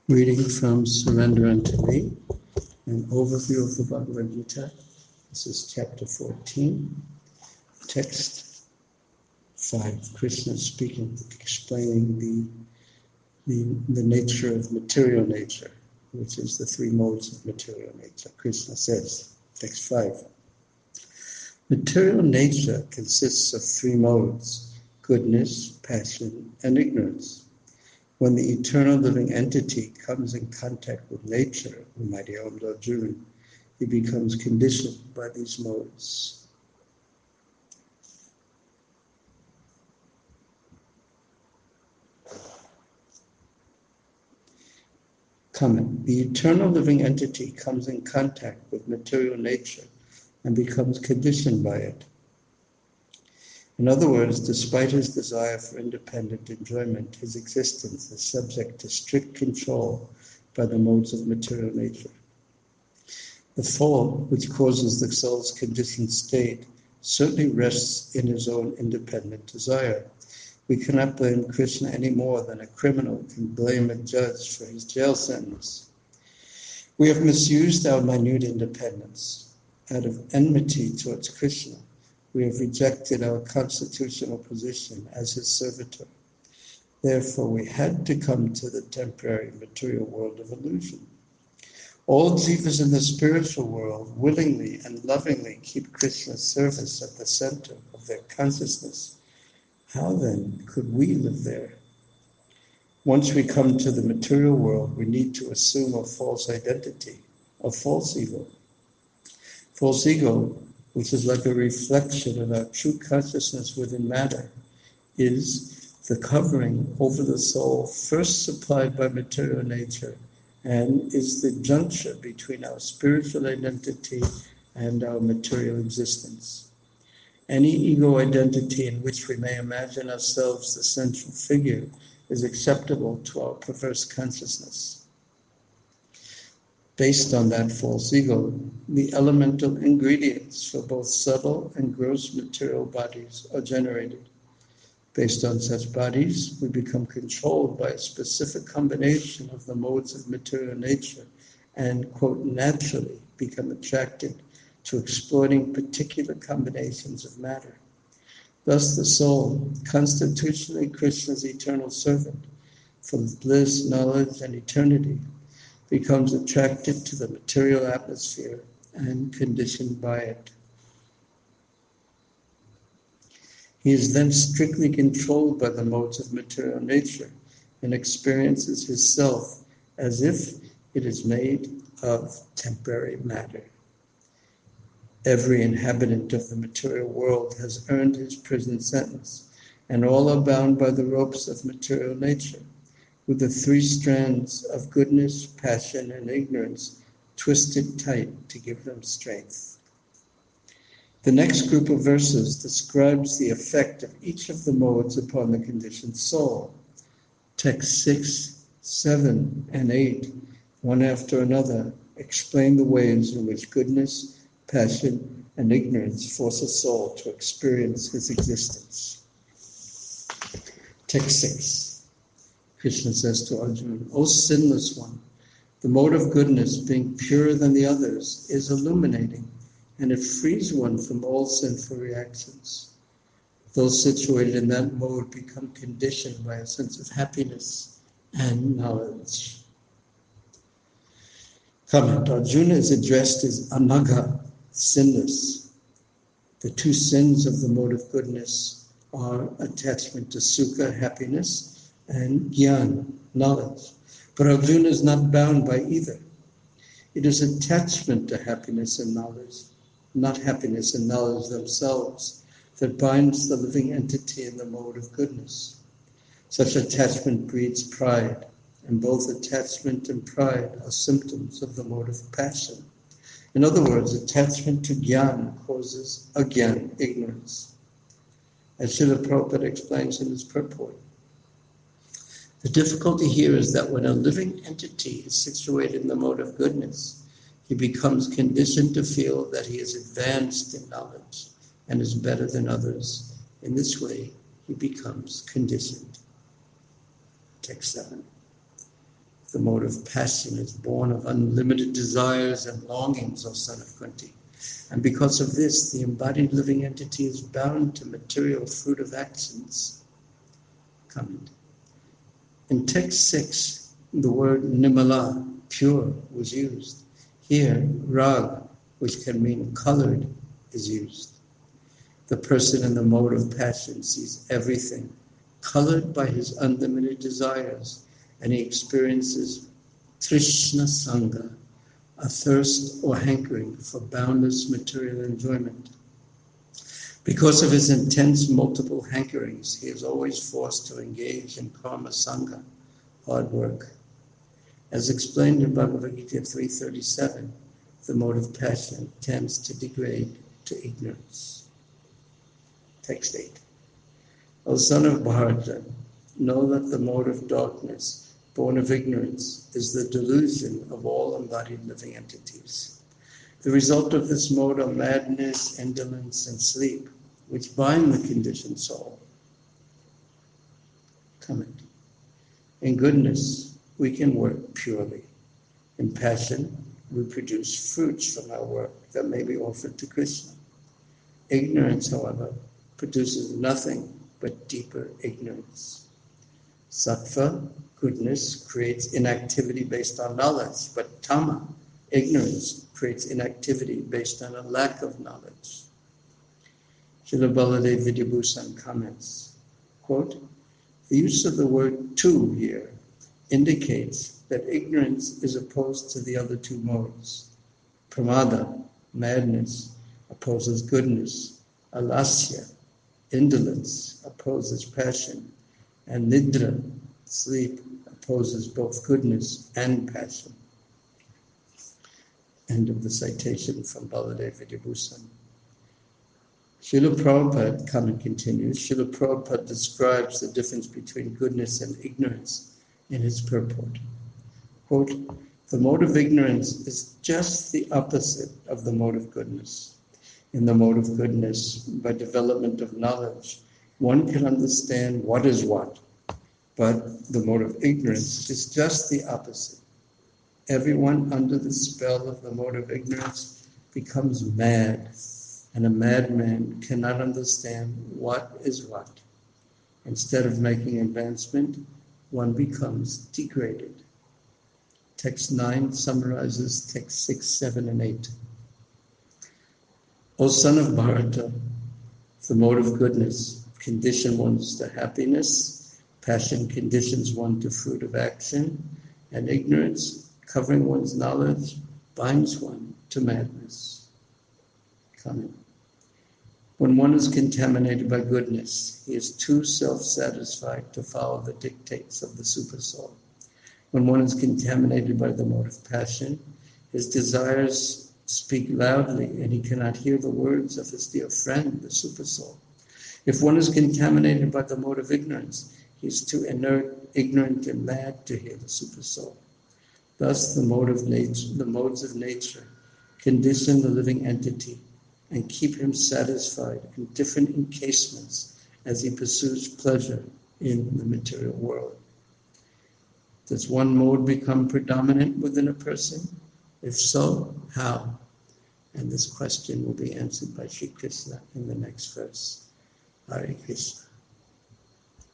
Reading from Surrender Unto Me, an overview of the Bhagavad Gita. This is chapter 14, text 5. Krishna speaking, explaining the nature of material nature, which is the three modes of material nature. Krishna says, text 5, material nature consists of three modes: goodness, passion, and ignorance. When the eternal living entity comes in contact with nature, Almighty Arjuna, he becomes conditioned by these modes. Comment. The eternal living entity comes in contact with material nature and becomes conditioned by it. In other words, despite his desire for independent enjoyment, his existence is subject to strict control by the modes of material nature. The fall, which causes the soul's conditioned state, certainly rests in his own independent desire. We cannot blame Krishna any more than a criminal can blame a judge for his jail sentence. We have misused our minute independence. Out of enmity towards Krishna, we have rejected our constitutional position as his servitor. Therefore, we had to come to the temporary material world of illusion. All jivas in the spiritual world willingly and lovingly keep Krishna's service at the center of their consciousness. How then could we live there? Once we come to the material world, we need to assume a false identity, a false ego. False ego, which is like a reflection of our true consciousness within matter, is the covering over the soul first supplied by material nature and is the juncture between our spiritual identity and our material existence. Any ego identity in which we may imagine ourselves the central figure is acceptable to our perverse consciousness. Based on that false ego, the elemental ingredients for both subtle and gross material bodies are generated. Based on such bodies, we become controlled by a specific combination of the modes of material nature and, quote, naturally become attracted to exploiting particular combinations of matter. Thus the soul, constitutionally Krishna's eternal servant, full of bliss, knowledge, and eternity, becomes attracted to the material atmosphere and conditioned by it. He is then strictly controlled by the modes of material nature and experiences his self as if it is made of temporary matter. Every inhabitant of the material world has earned his prison sentence, and all are bound by the ropes of material nature, with the three strands of goodness, passion, and ignorance twisted tight to give them strength. The next group of verses describes the effect of each of the modes upon the conditioned soul. Text 6, 7, and 8, one after another, explain the ways in which goodness, passion, and ignorance force a soul to experience his existence. Text 6. Krishna says to Arjuna, O sinless one, the mode of goodness, being purer than the others, is illuminating, and it frees one from all sinful reactions. Those situated in that mode become conditioned by a sense of happiness and knowledge. Comment. Arjuna is addressed as Anagha, sinless. The two sins of the mode of goodness are attachment to sukha, happiness, and jnana, knowledge. But Arjuna is not bound by either. It is attachment to happiness and knowledge, not happiness and knowledge themselves, that binds the living entity in the mode of goodness. Such attachment breeds pride, and both attachment and pride are symptoms of the mode of passion. In other words, attachment to jnana causes agyan, ignorance. As Srila Prabhupada explains in his purport, the difficulty here is that when a living entity is situated in the mode of goodness, he becomes conditioned to feel that he is advanced in knowledge and is better than others. In this way, he becomes conditioned. Text 7. The mode of passion is born of unlimited desires and longings, O son of Kunti. And because of this, the embodied living entity is bound to material fruit of actions. Comment. In text 6, the word nimala, pure, was used. Here, rag, which can mean colored, is used. The person in the mode of passion sees everything colored by his unlimited desires, and he experiences trishna sanga, a thirst or hankering for boundless material enjoyment. Because of his intense multiple hankerings, he is always forced to engage in karma sanga, hard work. As explained in Bhagavad Gita 3:37, the mode of passion tends to degrade to ignorance. Text 8. O son of Bharata, know that the mode of darkness, born of ignorance, is the delusion of all embodied living entities. The result of this mode are madness, indolence, and sleep, which bind the conditioned soul. Comment. In goodness, we can work purely. In passion, we produce fruits from our work that may be offered to Krishna. Ignorance, however, produces nothing but deeper ignorance. Sattva, goodness, creates inactivity based on knowledge, but tama, ignorance, creates inactivity based on a lack of knowledge. Srila Baladev Vidyabhushan comments, quote, the use of the word tu here indicates that ignorance is opposed to the other two modes. Pramada, madness, opposes goodness. Alasya, indolence, opposes passion. And nidra, sleep, opposes both goodness and passion. End of the citation from Baladev Vidyabhushan. Srila Prabhupada, comment continues, Srila Prabhupada describes the difference between goodness and ignorance in his purport. Quote, the mode of ignorance is just the opposite of the mode of goodness. In the mode of goodness, by development of knowledge, one can understand what is what, but the mode of ignorance is just the opposite. Everyone under the spell of the mode of ignorance becomes mad, and a madman cannot understand what is what. Instead of making advancement, one becomes degraded. Text 9 summarizes text 6, 7, and 8. O son of Bharata, the mode of goodness conditions one to happiness, passion conditions one to fruit of action, and ignorance, covering one's knowledge, binds one to madness. Comment. When one is contaminated by goodness, he is too self-satisfied to follow the dictates of the supersoul. When one is contaminated by the mode of passion, his desires speak loudly and he cannot hear the words of his dear friend, the supersoul. If one is contaminated by the mode of ignorance, he is too inert, ignorant, and mad to hear the supersoul. Thus, the modes of nature condition the living entity and keep him satisfied in different encasements as he pursues pleasure in the material world. Does one mode become predominant within a person? If so, how? And this question will be answered by Sri Krishna in the next verse. Hare Krishna.